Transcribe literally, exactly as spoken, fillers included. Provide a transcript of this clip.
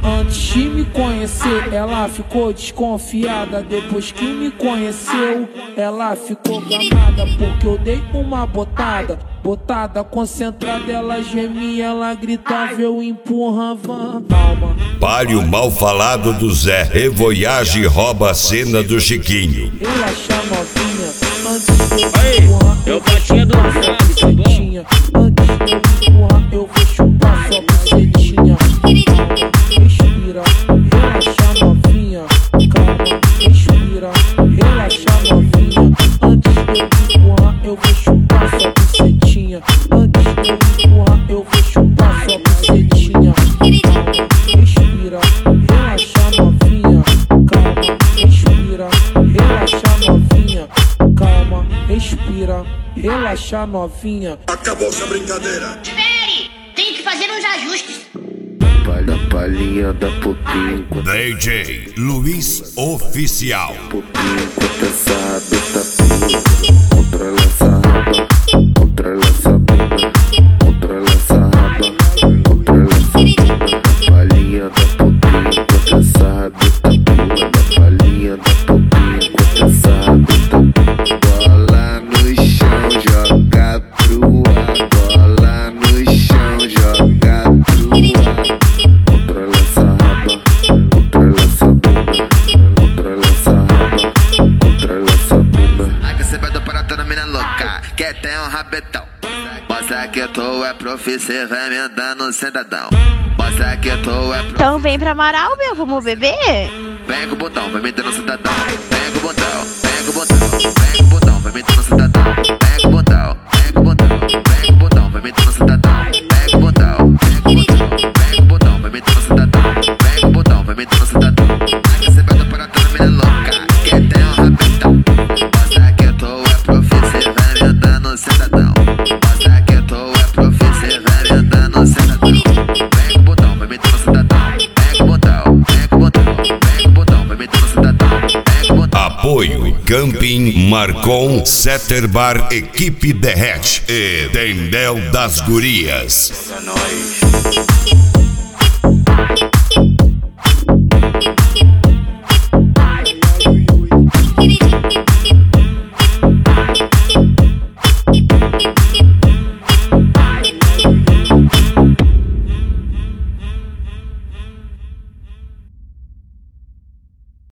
Antes de me conhecer, ela ficou desconfiada. Depois que me conheceu, ela ficou gamada, porque eu dei uma botada. Botada concentrada, ela gemia, ela gritava, eu empurrava. Calma. Palio mal falado do Zé, revoiage rouba a cena do Chiquinho. Relaxa novinha, antes de eu empurrar, eu batia do bucetinha. Antes de eu empurrar, eu vou chupar sua bucetinha. Respira, relaxa novinha. Calma, respira, relaxa novinha. Antes de eu empurrar, eu vou chupar sua bucetinha. Antes de eu empurrar, eu vou chupar sua bucetinha. Respira, relaxa novinha. Calma, respira, relaxa novinha. Calma, respira, relaxa novinha. Acabou essa brincadeira. Espere, tenho que fazer uns ajustes. Da palhinha da pouquinho. D J Luiz Oficial. Pouquinho, quanto essa rabeta pula. Controla essa raba, controla essa bunda. Controla essa raba, controla essa bunda. Da palhinha da pouquinho, quanto essa rabeta pula. Da palhinha da pouquinho, quanto essa rabeta pula. Bola no chão, joga pro ar. Bola no chão, joga pro ar. Controla essa raba, controla essa bunda. Controla essa raba, controla essa bunda. Aqui cê vai do parato na mina louca, que tem um rabetão. Mostra que tu é profi, cê vai me andando sentadão. Mostra que tu é profi. Então vem pra Amaral, meu, vamos beber? Vem com o botão, vai me dando cidadão. Vem com o botão, vem com o botão. Vem com o botão, vai me dando cidadão. Vem com o botão, vem com o botão. Vem com o botão, vai me dando cidadão. Vem com o botão, vem com o botão. Vem com o botão, vai me dando cidadão. Vem com o botão, vai me dando cidadão. Aqui cê vai do parato na mina louca, que tem um rabetão. Mostra que tu é profi, cê vai me andando cidadão. Mostra que tu é profi, cê vai me andando cidadão. Vem com o botão, vai me dando cidadão. Vem com o botão, vem com o botão. Vem com o botão, vai me dando cidadão. Vem com o botão. Apoio Camping Marcon, Setter Bar, Equipe Derrete e Dendel das Gurias. É nóis.